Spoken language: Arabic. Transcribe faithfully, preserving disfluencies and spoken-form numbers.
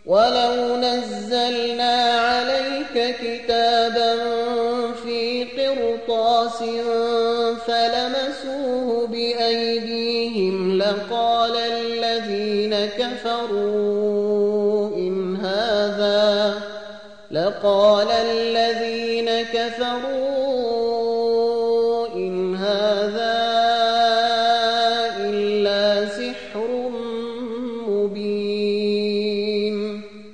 ولو نزلنا عليك كتابا في قرطاس فلمسوه بأيديهم لقال الذين كفروا إن هذا لقال الذين كفروا